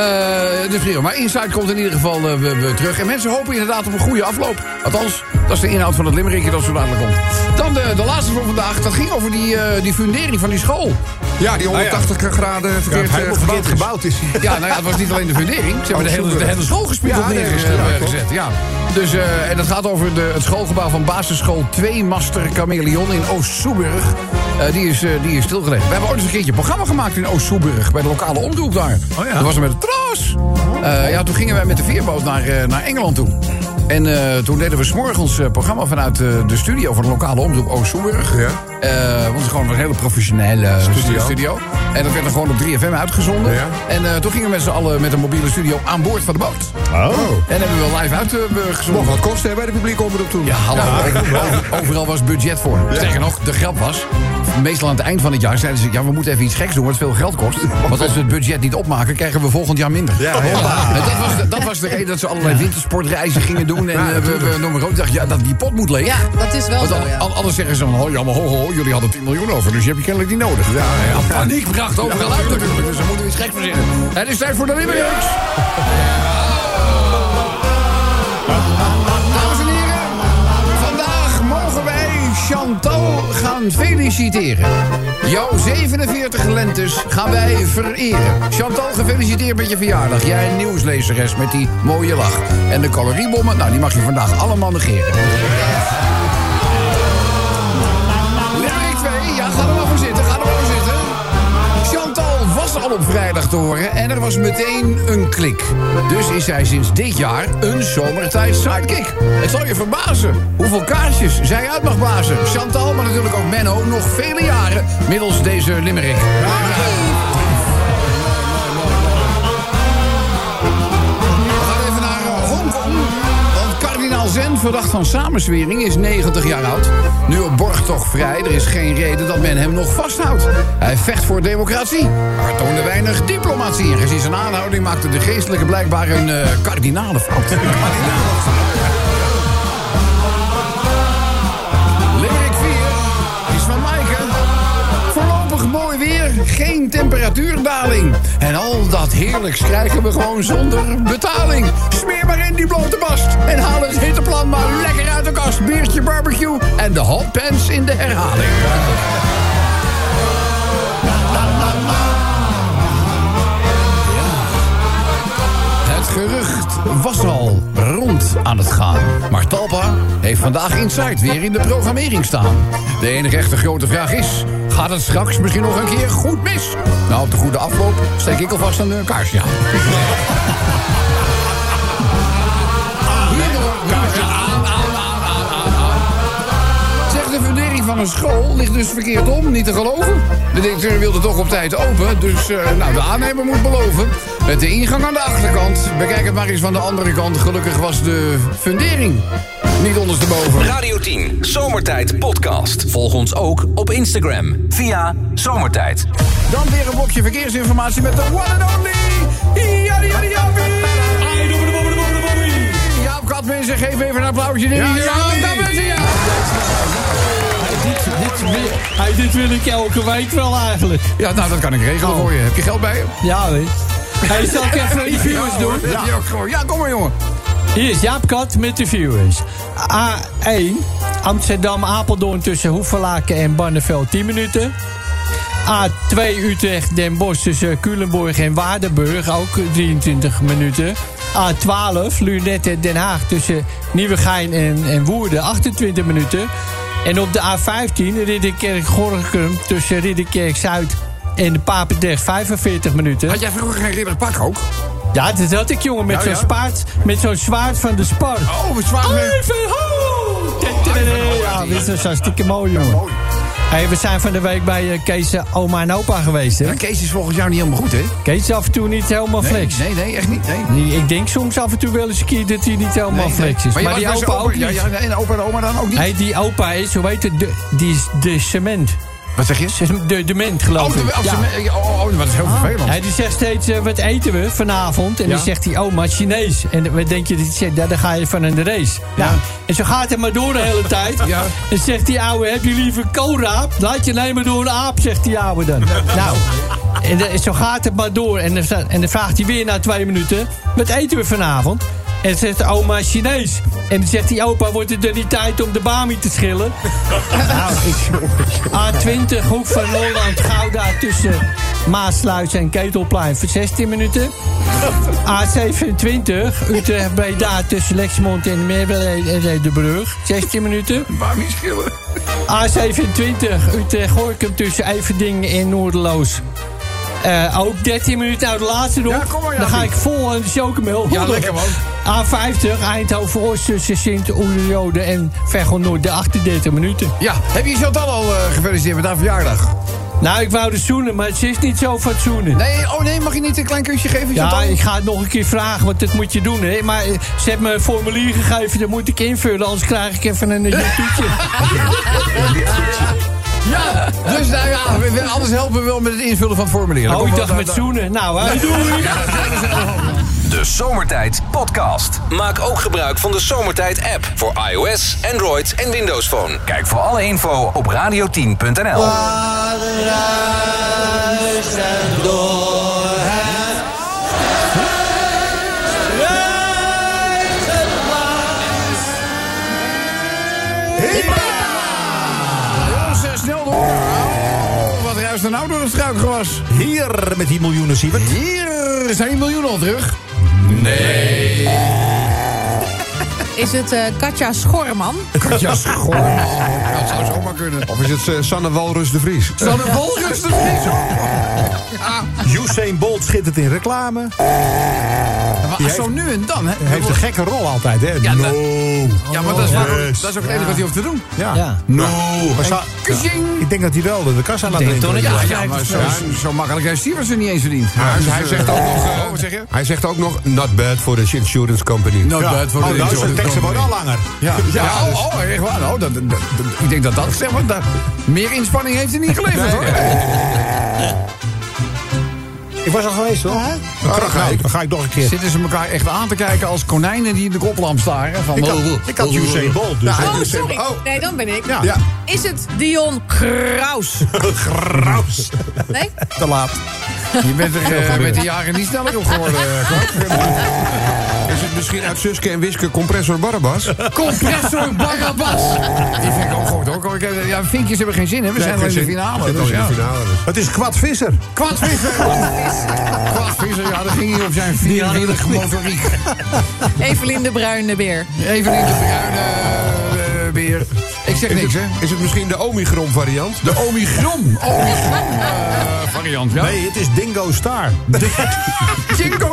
Uh, dus prima. Maar Inside komt in ieder geval uh, we, we terug. En mensen hopen inderdaad op een goede afloop. Althans, dat is de inhoud van het limerickje dat zo dadelijk komt. Dan de, de laatste van vandaag. Dat ging over die, uh, die fundering van die school. Ja, die honderdtachtig oh, ja. graden verkeerd, ja, uh, verkeerd gebouwd, gebouwd is. Ja, nou ja, het was niet alleen de fundering. Ze hebben oh, de, hele, de hele school gespiegeld ja, neergezet. Nee, ja. Dus, uh, en dat gaat over de, het schoolgebouw van basisschool twee Master Chameleon in Oost-Soeburg. Uh, die, is, uh, die is stilgelegd. We hebben ooit eens een keertje een programma gemaakt in Oost-Soeburg. Bij de lokale omroep daar. Oh ja. Dat was er met de tros. Uh, ja, toen gingen wij met de veerboot naar, uh, naar Engeland toe. En uh, toen deden we 's morgens uh, programma vanuit uh, de studio van de lokale omroep Oost-Soeburg. Ja. Uh, want het is gewoon een hele professionele studio. studio. En dat werd dan gewoon op drie F M uitgezonden. Ja. En uh, toen gingen we met z'n allen met een mobiele studio aan boord van de boot. Oh. En hebben we live uitgezonden. Uh, wat kostte bij de publieke omroep toen? Ja, hallo. Ja. Over, overal was budget voor. Ja. Sterker nog, de grap was... Meestal aan het eind van het jaar zeiden ze... ja, we moeten even iets geks doen, wat veel geld kost. Want als we het budget niet opmaken, krijgen we volgend jaar minder. Ja, ja. En dat, was de, dat was de reden dat ze allerlei wintersportreizen gingen doen. En ja, uh, we, we noemen ook dacht, ja, dat die pot moet leeg. Ja, dat is wel Want zo, ja. Anders zeggen ze van, oh, ja, maar ho, ho, jullie hadden tien miljoen over. Dus je hebt je kennelijk niet nodig. Ja, ja, paniek bracht overal uit natuurlijk. Dus dan moeten we iets geks verzinnen. Het is tijd voor de Limericks. Dames en heren, vandaag mogen wij Chantal gaan feliciteren. Jouw zevenenveertig lentes gaan wij vereren. Chantal, gefeliciteerd met je verjaardag. Jij een nieuwslezeres met die mooie lach. En de caloriebommen, nou, die mag je vandaag allemaal negeren. Limerick twee, ja, ga er maar voor zitten, ga er maar voor zitten. Chantal was al op vrijdag te horen en er was meteen een klik. Dus is zij sinds dit jaar een zomertijd sidekick. Het zal je verbazen hoeveel kaarsjes zij uit mag blazen. Chantal, maar natuurlijk ook Menno, nog vele jaren middels deze limerick. Zen, verdacht van samenzwering, is negentig jaar oud. Nu op borgtocht vrij, er is geen reden dat men hem nog vasthoudt. Hij vecht voor democratie, maar toonde weinig diplomatie. En gezien zijn aanhouding maakte de geestelijke blijkbaar een uh, kardinale fout. Limerick vier is van Maaike. Voorlopig mooi weer, geen temperatuurdaling. En al dat heerlijks krijgen we gewoon zonder betaling. Smeer maar in die blote bast en haal het hitteplan maar lekker uit de kast. Biertje barbecue en de hotpants in de herhaling. Het gerucht was al rond aan het gaan. Maar Talpa heeft vandaag Inside weer in de programmering staan. De enige echte grote vraag is... gaat het straks misschien nog een keer goed mis? Nou, op de goede afloop steek ik alvast een uh, kaarsje aan. Kaarsje aan, aan, aan, aan, aan. Zeg, de fundering van een school ligt dus verkeerd om, niet te geloven. De directeur wilde toch op tijd open, dus uh, nou, de aannemer moet beloven. Met de ingang aan de achterkant. Bekijk het maar eens van de andere kant. Gelukkig was de fundering niet ondersteboven. Radio tien, Zomertijd podcast. Volg ons ook op Instagram via Zomertijd. Dan weer een blokje verkeersinformatie met de one and only... Jari, jari, jari. Jaap Katmensen, geef even een applausje. Ja, ja, ja. Dit, dit, wil, hey, dit wil ik elke week wel eigenlijk. Ja, nou, dat kan ik regelen oh. voor je. Heb je geld bij je? Ja, weet je. Hey, zal ik even de viewers ja, doen? Ja. ja, kom maar, jongen. Hier is Jaap Kat met de viewers. A één, Amsterdam-Apeldoorn tussen Hoevelaken en Barneveld tien minuten. A twee Utrecht, Den Bosch tussen Culemborg en Waardenburg, ook drieëntwintig minuten. A twaalf Lunette, Den Haag tussen Nieuwegein en, en Woerden, achtentwintig minuten. En op de A vijftien Ridderkerk-Gorinchem tussen Ridderkerk-Zuid en de Papendrecht, vijfenveertig minuten. Had jij vroeger geen ridderpak ook? Ja, dat had ik, jongen, met Ja, zo'n ja. spaard, met zo'n zwaard van de Spar. Oh, met zwaard. Ja, dit is hartstikke mooi, jongen. Hey, we zijn van de week bij uh, Kees, uh, oma en opa geweest, hè? Ja, Kees is volgens jou niet helemaal goed, hè? Kees is af en toe niet helemaal Nee, flex. nee, nee, echt niet. Nee. Die- Ik denk soms af en toe wel eens een keer dat hij niet helemaal Nee, flex is. nee. Maar, je die was opa bij zijn ook niet. Ja, ja, en opa en oma dan ook niet? Hey, die opa is, hoe heet het, de, die is de cement. Wat zeg je? De dement, geloof Oh, de, ik. oh, Ja. ze- oh, oh, oh, wat is heel vervelend. Hij die zegt steeds, uh, wat eten we vanavond? En Ja. dan zegt hij, oh, maar Chinees. En wat denk je dat hij zegt? Ja, dan ga je van aan de race. Nou, en zo gaat het maar door de hele tijd. Ja. En zegt die ouwe, heb je liever koolraap? Laat je nemen door een aap, zegt die ouwe dan. Nou, en, de- zo gaat het maar door. En dan, en dan vraagt hij weer na twee minuten, wat eten we vanavond? En dan zegt de oma Chinees. En dan zegt die opa, wordt het er niet tijd om de bami te schillen? Nou, ik, A twintig, hoek van Holland, Gouda tussen Maasluis en Ketelplein voor zestien minuten. A zevenentwintig, Utrecht Breda tussen Lexmond en Merwede-de-Brug, zestien minuten. Bami schillen. A zevenentwintig, Utrecht Gorkum tussen Everdingen en Noorderloos. Uh, ook dertien minuten. Nou, de laatste nog. Ja, kom maar, ja, Dan ga Piet. ik vol aan de chocomel. Ja, lekker, man. A vijftig, Eindhoven-Oost tussen Sint-Oederode en Veghel-Noord, de achtendertig minuten. Ja, heb je Chantal al uh, gefeliciteerd met haar verjaardag? Nou, ik wou de zoenen, maar ze is niet zo van het zoenen. Nee, oh nee, mag je niet een klein kusje geven, Ja, Chantal? ik ga het nog een keer vragen, want dat moet je doen, hè. Maar eh, ze heeft me een formulier gegeven, dat moet ik invullen, anders krijg ik even een toetje. Ja, dus nou ja, we- we- anders helpen we wel met het invullen van het formulier. Dan Oh, ik komen dacht we- met zoenen. Nou, hè, doei. De Zomertijd Podcast. Maak ook gebruik van de Zomertijd app voor iOS, Android en Windows Phone. Kijk voor alle info op radio tien punt n l. Jongens, eh, snel door. Oh, wat ruist er nou door het struikgewas? Hier met die miljoenen, Siebert. Hier zijn die miljoenen al terug. Is het eh, Katja Schorman? Katja Schorman. Dat zou zomaar kunnen. Of is het uh, Sanne Walrus de Vries? Sanne Walrus de Vries. Usain Bolt schittert in reclame. Maar zo nu en dan, hè? Hij heeft een gekke rol altijd, hè? Ja, no. Ja, maar dat is, waar- Yes. dat is ook het enige wat hij hoeft te doen. Ja. Ja. No. Maar zou- Kussing. ik denk dat hij wel de, de kassa laat denk drinken. toch niet. Ja, ja, maar zo, zo makkelijk heeft Stevens er niet eens verdiend. Ja, hij, hij zegt ook nog... uh, Oh, wat zeg je? hij zegt ook nog... Not bad for the insurance company. Not Ja. bad voor Oh, de nou, zijn insurance teksten worden al company. langer. Ja, ja, Ja, dus- oh, oh, echt waar. Oh, dat, dat, dat- ik denk dat dat, zeg maar, dat, meer inspanning heeft hij niet geleverd, hoor. Ik was al geweest, hoor. Dan dan ga ik. Dan ga ik nog een keer. Zitten ze elkaar echt aan te kijken als konijnen die in de koplamp staren? Van, Ik had, oh, ik had Usain Bolt, dus... Ja, Oh, sorry. Nee, dan ben ik. Ja. Ja. Is het Dion Graus? Graus. Nee? Te laat. Je bent er eh, met de jaren niet sneller op geworden, eh, Clark. Is het misschien uit Suske en Wiske Compressor Barabbas? Compressor Barabbas. Die vind ik ook goed, hoor. Ik heb- Ja, vinkjes hebben geen zin, hè? We zijn al in de finale. Zit al Dus in de ja. finale. Dus. Het is Kwad Visser. Kwadvisser. Kwadvisser, ja, dat ging hier op zijn vierwielige motoriek. Evelien de Bruine Beer. Even in de bruine eh, beer. Ik zeg Is niks, het, hè? is het misschien de Omicron variant? De Omicron. Omicron eh, variant, ja. Nee, het is Dingo Star. Jingo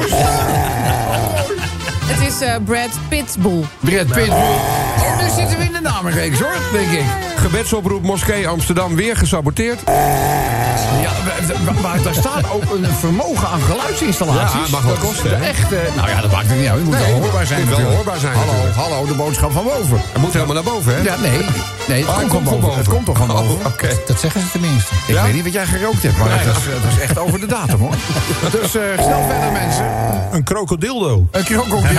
Het is eh, Brad Pitbull. Brad Pitt. Oh, nu zitten we in de namenreeks, hoor, denk ik. Gebedsoproep Moskee Amsterdam weer gesaboteerd. Ja, w- w- maar daar staat ook een vermogen aan geluidsinstallaties. Ja, mag wel Dat- kosten, de hè? echte, nou ja, dat maakt het niet uit. Het moet Nee, wel hoorbaar zijn. moet wel natuurlijk. hoorbaar zijn, Hallo, natuurlijk. hallo, de boodschap van boven. Het moet helemaal naar boven, hè? Ja, nee. Nee, het Oh, komt hij van boven. Het komt toch van boven. Oh, oké. Dat zeggen ze tenminste. Ik weet niet wat jij gerookt hebt, maar het, was, het was echt over de datum, hoor. Dus eh, snel verder, mensen. Een krokodildo. Een krokodil.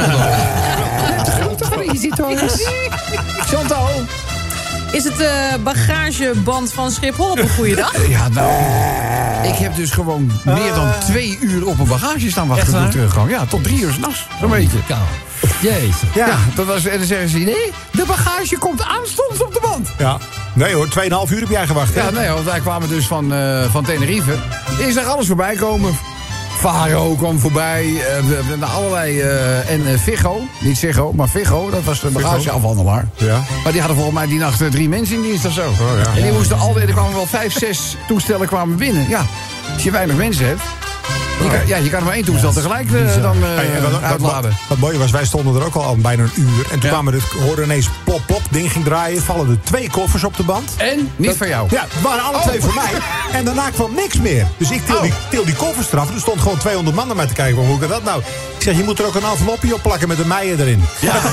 Crazy toys. Chantal. Is het de bagageband van Schiphol op een goede dag? Ja, nou, ik heb dus gewoon meer dan twee uur op een bagage staan wachten toen ik terugkwam. Ja, tot drie uur s'nachts, zo'n beetje. Jezus. Ja, dat was, en dan zeggen ze, nee, de bagage komt aanstonds op de band. Ja. Nee hoor, tweeënhalf uur heb jij gewacht. Hè? Ja, nee, want wij kwamen dus van, uh, van Tenerife. Is daar alles voorbij komen. Faro kwam voorbij, uh, allerlei, uh, en uh, Viggo, niet Viggo, maar Viggo, dat was de bagageafhandelaar. Ja. Maar die hadden volgens mij die nacht uh, drie mensen in dienst of zo. Oh, ja. En die moesten altijd, er kwamen wel vijf, zes toestellen kwamen binnen. Ja, als je weinig mensen hebt, je kan, ja, je kan er maar één toestel tegelijk uh, dan uh, hey, wat, uitladen. Wat, wat mooi was, wij stonden er ook al, al bijna een uur. En toen ja. kwamen we, hoorden ineens plop, plop, ding ging draaien. Vallen er twee koffers op de band. En? Niet dat, van jou? Ja, het waren alle oh. twee voor mij. En daarna kwam niks meer. Dus ik til, oh. die, til die koffers eraf. Er stond gewoon tweehonderd man naar mij te kijken. Hoe kan dat nou? Ik zeg, je moet er ook een envelopje op plakken met een meijer erin. Ja, ja, ja,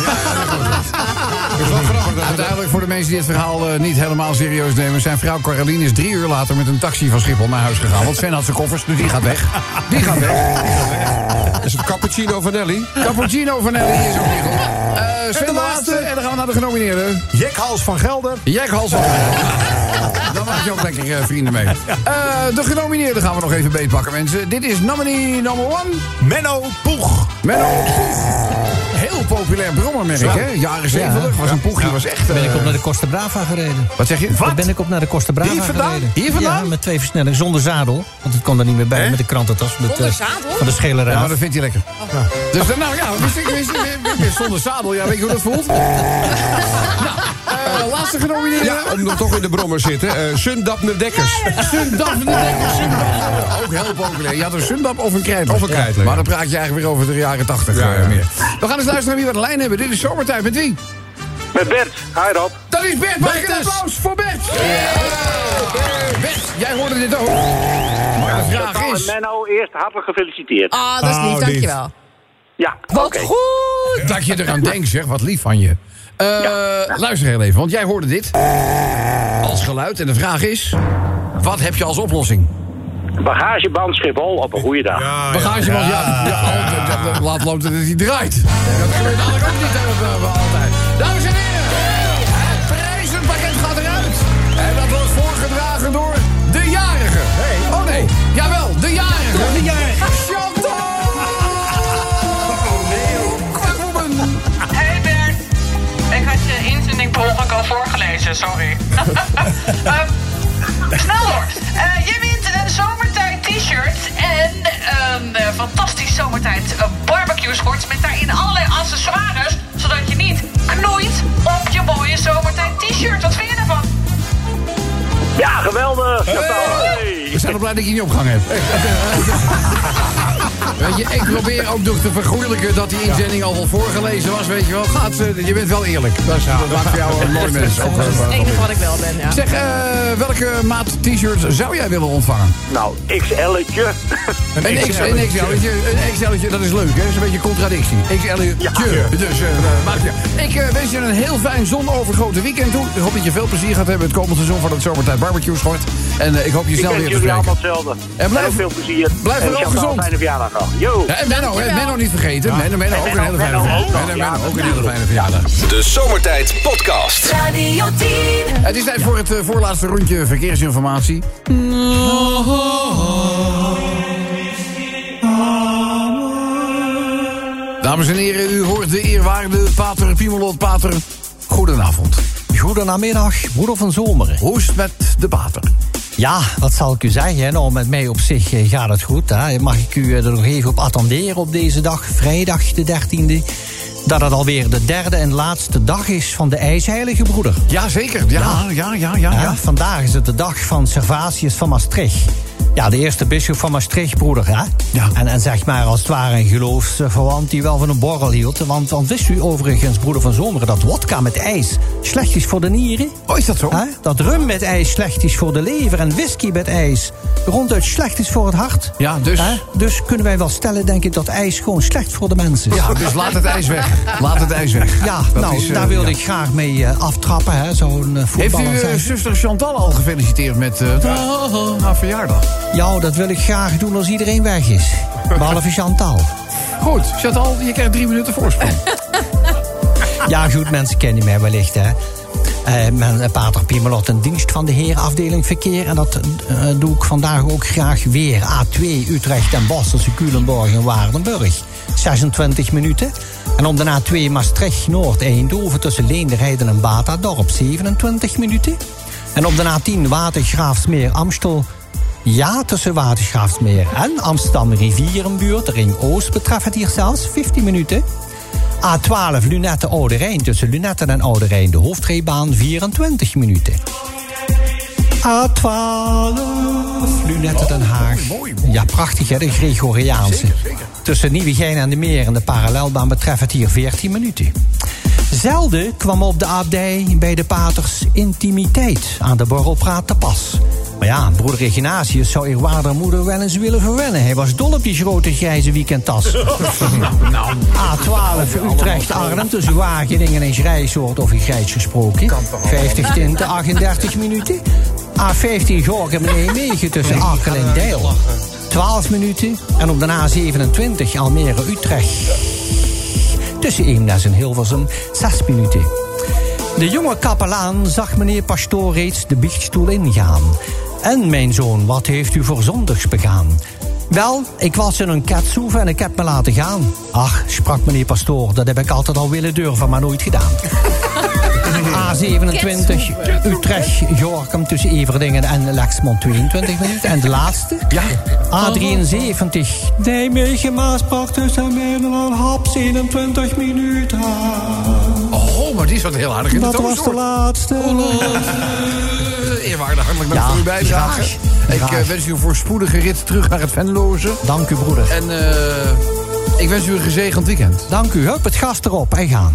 dat is wel grappig. Dat uiteindelijk voor de mensen die het verhaal uh, niet helemaal serieus nemen... zijn vrouw Caroline is drie uur later met een taxi van Schiphol naar huis gegaan. Want Sven had zijn koffers, dus die gaat weg. Die gaat weg. Die gaat weg. Is het Cappuccino Vanelli? Cappuccino Vanelli is ook niet goed. Uh, Sven de laatste en dan gaan we naar de genomineerden. Jekhals van Gelder. Jekhals van Gelder. Dan maak je ook lekker uh, vrienden mee. Uh, de genomineerden gaan we nog even beetpakken, mensen. Dit is nominee number one. Menno Poeg. Menno Poeg. Heel populair brommermerk, ja. hè? Jaren zeventig. Was een Poegje, was echt... Uh... Ben ik op naar de Costa Brava gereden. Wat zeg je? Wat? Ben ik op naar de Costa Brava Hier vandaan? gereden. Hier vandaan? Ja, met twee versnellingen, zonder zadel. Want het kon er niet meer bij He? met de krantentas. Met, Zonder uh, zadel? Van de schelerij. Ja, maar dat vindt hij lekker. Oh. Ja. Dus dan, nou ja, wist ik, wist ik, wist zonder zadel. Ja, weet je hoe dat voelt? nou, uh, laatste genomineerde. Ja, om nog toch in de brommer zitten. Uh, Sundapne Dekkers. Sundapne Dekkers. Sundapne. Ook heel populair. Je had een Sundap of een Kreidler. Of een Kreidler, ja. Maar ja. dan praat je eigenlijk weer over de jaren tachtig. Ja, ja. meer. We gaan eens luisteren naar wie we aan de lijn hebben. Dit is Zomertijd. Met wie? Met Bert. Hi Rob. Dat is Bert. Mag ik een applaus voor Bert? Yeah. Bert, jij hoorde dit ook. Maar de vraag Chantal is... en Menno, eerst hartelijk gefeliciteerd. Ah, dat is lief, Oh, dankjewel. Ja, Wat oké. goed! Dat je eraan denkt, zeg. Wat lief van je. Uh, Ja. Luister heel even, want jij hoorde dit als geluid. En de vraag is, wat heb je als oplossing? Bagageband Schiphol op een goede dag. Ja, Bagageband, ja. ja, ja, ja, ja laat lopen dat hij draait. Dat gebeurt eigenlijk ook niet uh, altijd. Dames en heren, het prijzenpakket gaat eruit. En dat wordt voorgedragen door de jarige. Hey. Oh nee, jawel, de jarige. De jarige. Chantal! Kwakwoemen. Hey Bert, ik had je inzending per ongeluk al voorgelezen, sorry. uh, snel door. Uh, je wint een zomertijd t-shirt en een uh, fantastisch zomertijd uh, barbecue schort met daarin allerlei accessoires, zodat je niet knoeit op je mooie zomertijd t-shirt. Wat vind je ervan? Ja, geweldig. Chantal. Hey. We zijn er blij dat je niet opgehangen hebt. Weet je, ik probeer ook nog te vergoeilijken dat die inzending al wel voorgelezen was. Weet je wel, gaat, uh, je bent wel eerlijk. Dat, is, dat maakt voor jou een mooi mens. Dat is het enige wat ik wel ben, ja. Zeg, uh, welke maat t-shirt zou jij willen ontvangen? Nou, X L'tje. Een X L'tje, een X L'tje, dat is leuk, hè? Dat is een beetje contradictie. X L'tje. Ja. Dus, uh, maak je. Ik uh, wens je een heel fijn zonovergoten weekend toe. Ik hoop dat je veel plezier gaat hebben het komend seizoen van het Zomertijd Barbecue Schort. En uh, ik hoop je snel Ik weer wens te jullie spreken. allemaal hetzelfde. En blijf, en veel plezier. Blijf en vooral Chantal, gezond. fijne verjaardag nog. Yo. Ja, en Menno, hè, Menno niet vergeten. Ja. Menno, Menno, ook een hele fijne verjaardag. Menno, Menno, ook een hele fijne verjaardag. De Zomertijd Podcast. Radio tien. Het is tijd voor het uh, voorlaatste rondje verkeersinformatie. Dames en heren, u hoort de eerwaarde Pater Piemelot. Pater, goedenavond. Goedenamiddag, broeder van Zomeren. Hoe is het met de pater? Ja, wat zal ik u zeggen? Nou, met mij op zich eh, gaat het goed. Hè. Mag ik u er nog even op attenderen op deze dag, vrijdag de dertiende... dat het alweer de derde en laatste dag is van de IJsheilige broeder. Jazeker, ja, ja, ja, ja. ja, ja. Ja, vandaag is het de dag van Servatius van Maastricht. Ja, de eerste bisschop van Maastricht, broeder, hè? Ja. En, en zeg maar als het ware een geloofsverwant die wel van een borrel hield. Want, want wist u overigens, broeder van Zomeren, dat wodka met ijs slecht is voor de nieren? Oh, is dat zo? Hè? Dat rum met ijs slecht is voor de lever en whisky met ijs ronduit slecht is voor het hart. Ja, dus... Hè? Dus kunnen wij wel stellen, denk ik, dat ijs gewoon slecht voor de mensen is. Ja, dus laat het ijs weg. Laat het ijs weg. Ja, Dat nou, is, uh, daar wilde ja. ik graag mee uh, aftrappen, hè, zo'n uh, Heeft voetballer u uh, zijn. zuster Chantal al gefeliciteerd met uh, haar verjaardag? Ja, dat wil ik graag doen als iedereen weg is. Behalve Chantal. Goed, Chantal, je krijgt drie minuten voorsprong. Ja, goed, mensen kennen mij wellicht, hè. Uh, met pater Piemelot in dienst van de herenafdeling verkeer. En dat uh, doe ik vandaag ook graag weer. A twee Utrecht en Bosch tussen Culemborg en Waardenburg. zesentwintig minuten. En op de A twee Maastricht Noord Eindhoven tussen Leenderheiden en Batadorp. zevenentwintig minuten. En op de A tien Watergraafsmeer Amstel. Ja, tussen Watergraafsmeer en Amsterdam Rivierenbuurt. De Ring Oost betreft het hier zelfs vijftien minuten. A twaalf Lunette Oude Rijn tussen Lunette en Oude Rijn. De hoofdrijbaan vierentwintig minuten. A twaalf Lunette Den Haag. Ja, prachtig hè, de Gregoriaanse. Zeker, zeker. Tussen Nieuwegein en de Meer en de parallelbaan betreft het hier veertien minuten. Zelden kwam op de abdij bij de paters intimiteit aan de borrelpraat te pas. Maar ja, broeder Ignatius zou eerwaarder moeder wel eens willen verwennen. Hij was dol op die grote grijze weekendtas. Nou, A twaalf Utrecht-Arnhem tussen Wageningen en Grijsoord, of in Grijs gesproken. vijftig tinten, achtendertig minuten. A vijftien Gorkum-Nijmegen tussen Arkel en Deil. twaalf minuten. En op de A zevenentwintig Almere-Utrecht tussen Eemnes en Hilversum zes minuten. De jonge kapelaan zag meneer Pastoor reeds de biechtstoel ingaan. En mijn zoon, wat heeft u voor zondigs begaan? Wel, ik was in een ketsoef en ik heb me laten gaan. Ach, sprak meneer Pastoor, dat heb ik altijd al willen durven, maar nooit gedaan. A zevenentwintig Utrecht, Gorkum tussen Everdingen en Lexmond tweeëntwintig minuten. En de laatste? Ja. A drieënzeventig Nijmegen Maasbracht tussen Meiden en Hap zevenentwintig minuten. Oh, maar die is wat heel aardig in de Dat toon, was de hoor. laatste. Eerwaarde, hartelijk dank Ja, voor uw bijdrage. graag. Ik Graag. uh, wens u een voorspoedige rit terug naar het Venloze. Dank u, broeder. En uh, ik wens u een gezegend weekend. Dank u. Hup, het gas erop en gaan.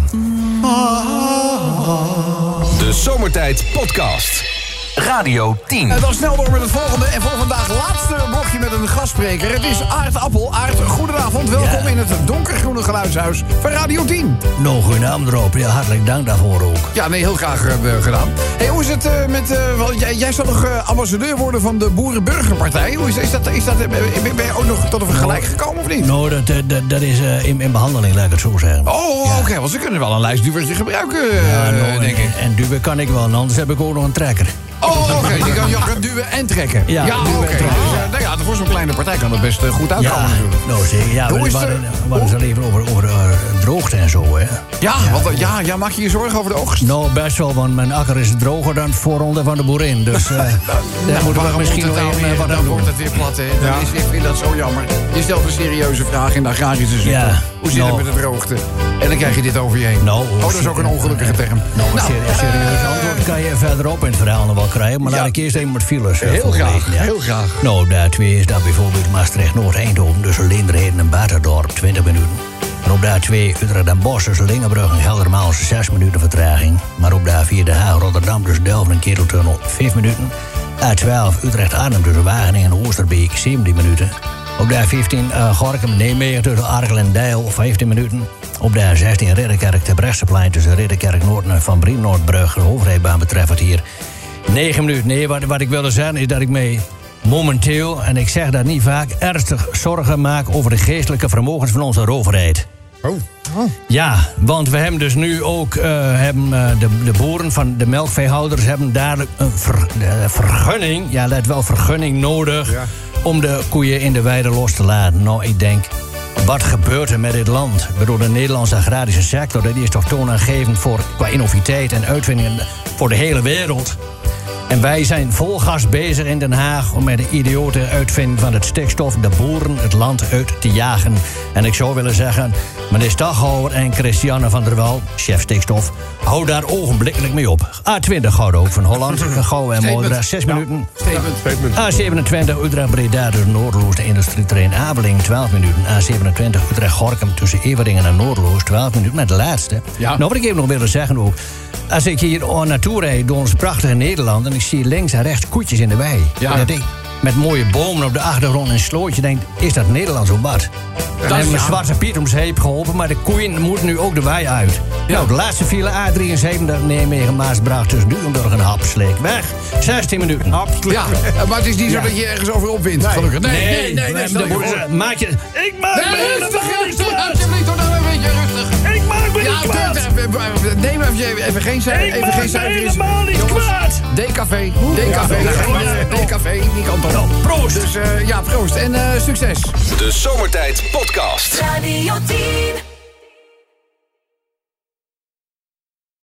De Zomertijd Podcast. Radio tien. En dan snel door met het volgende. En voor vandaag laatste blokje met een gastspreker. Het is Aart Appel. Aart, goedenavond. Welkom Ja. in het donkergroene geluidshuis van Radio tien. Nog uw naam erop. Ja, hartelijk dank daarvoor ook. Ja, nee, heel graag uh, gedaan. Hey, hoe is het uh, met... Uh, wel, jij, jij zal nog uh, ambassadeur worden van de Boerenburgerpartij. Hoe is, is dat... Is dat uh, ben je ook nog tot een vergelijk gekomen of niet? Nou, dat, dat, dat is uh, in, in behandeling, laat ik het zo zeggen. Oh, Ja. oké. Okay, want ze kunnen wel een lijstduwertje gebruiken, uh, Ja, nou, denk en, ik. En duwen kan ik wel, anders heb ik ook nog een trekker. Oh, oké. Okay. Die kan je kan duwen en trekken. Ja, ja duwen oké. en trekken. Dus, uh, nou ja, voor zo'n kleine partij kan het best uh, goed uitkomen Ja, natuurlijk. nou zeker. Ja, Hoe we is waren, het, we waren zo even over, over uh, droogte en zo, hè. Ja, Ja. want uh, ja, ja, maak je je zorgen over de oogst? Nou, best wel, want mijn akker is droger dan het voorronde van de boerin. Dus uh, daar Nou, moeten we waarom misschien moet nog het nou even weer, uh, wat dan aan doen. wordt het weer plat, hè? Dan is, ik vind dat zo jammer. Je stelt een serieuze vraag in de agrarische sector. Ja. Hoe zit Nou. het met de droogte? En dan krijg je dit over je heen. Nou, oh, dat is ook een ongelukkige term. Nou, een Nou, serie- serieus antwoord kan je verderop in het verhaal nog wel krijgen. Maar Ja. laat ik eerst even met files. uh, Heel voorlezen, graag, ja. heel graag. Nou, op de A twee is dat bijvoorbeeld Maastricht-Noord-Eindhoven tussen Leenderheden en Baterdorp, twintig minuten. En op de A twee Utrecht en Bosch tussen Lingenbrug en Geldermalsen, zes minuten vertraging. Maar op de A vier De Haag-Rotterdam tussen Delft en Keteltunnel, vijf minuten. A twaalf Utrecht-Arnhem tussen Wageningen en Oosterbeek, zeventien minuten. Op de A vijftien uh, Gorkum-Nijmegen tussen Arkel en Deil, vijftien minuten. Op de A zestien Ridderkerk ter Brechtseplein tussen Ridderkerk Noord en Van Briem-Noordbrug, de hoofdrijbaan betreft het hier negen minuten. Nee, wat, wat ik wilde zeggen is dat ik mij momenteel, en ik zeg dat niet vaak, ernstig zorgen maak over de geestelijke vermogens van onze overheid. Oh. Ja, want we hebben dus nu ook uh, hebben, uh, de, de boeren van de melkveehouders hebben dadelijk een ver, de vergunning, ja, let wel, vergunning nodig Ja. om de koeien in de weide los te laten. Nou, ik denk, wat gebeurt er met dit land? Ik bedoel, de Nederlandse agrarische sector, die is toch toonaangevend voor, qua innoviteit en uitvindingen voor de hele wereld. En wij zijn vol gas bezig in Den Haag om met de idiote uitvinding van het stikstof de boeren het land uit te jagen. En ik zou willen zeggen, meneer Staghouwer en Christiane van der Wel, chef stikstof, hou daar ogenblikkelijk mee op. A twintig Gouden ook van Holland, Gouwen en Moldra, zes minuten. Statement. A zevenentwintig Utrecht-Breda tussen Noordeloos de industrietrein Abeling, twaalf minuten. A zevenentwintig Utrecht-Gorkum tussen Everdingen en Noordeloos, twaalf minuten. Met de laatste. Ja. Nou, wat ik even nog wilde zeggen ook. Als ik hier naartoe rijd door ons prachtige Nederland en ik zie links en rechts koetjes in de wei. Ja. En dat ik met mooie bomen op de achtergrond en een slootje denk, is dat Nederland zo bad? Dan hebben we ja. Zwarte Piet om zijn heen geholpen, maar de koeien moeten nu ook de wei uit. Ja. Nou, de laatste file A drieënzeventig Nijmegen Maasbracht tussen Durenburg en Hapsleek. Weg, zestien minuten. Ja, maar het is niet zo Ja. dat je ergens over opwint, gelukkig. Nee, nee, nee. nee, de boeren- maak je... Ik maak Nee, me rustig, helemaal niet rustig, kwaad. alsjeblieft, doe nou een beetje rustig. Ik maak me Ja, niet kwaad. doe het even. Neem even, even geen cijfer. Even geen cijfer. helemaal niet kwaad. D-café. D-café. D-café. Die kant op. Nou, proost. Dus uh, ja, proost. En uh, succes. De Zomertijd Podcast. Radio tien.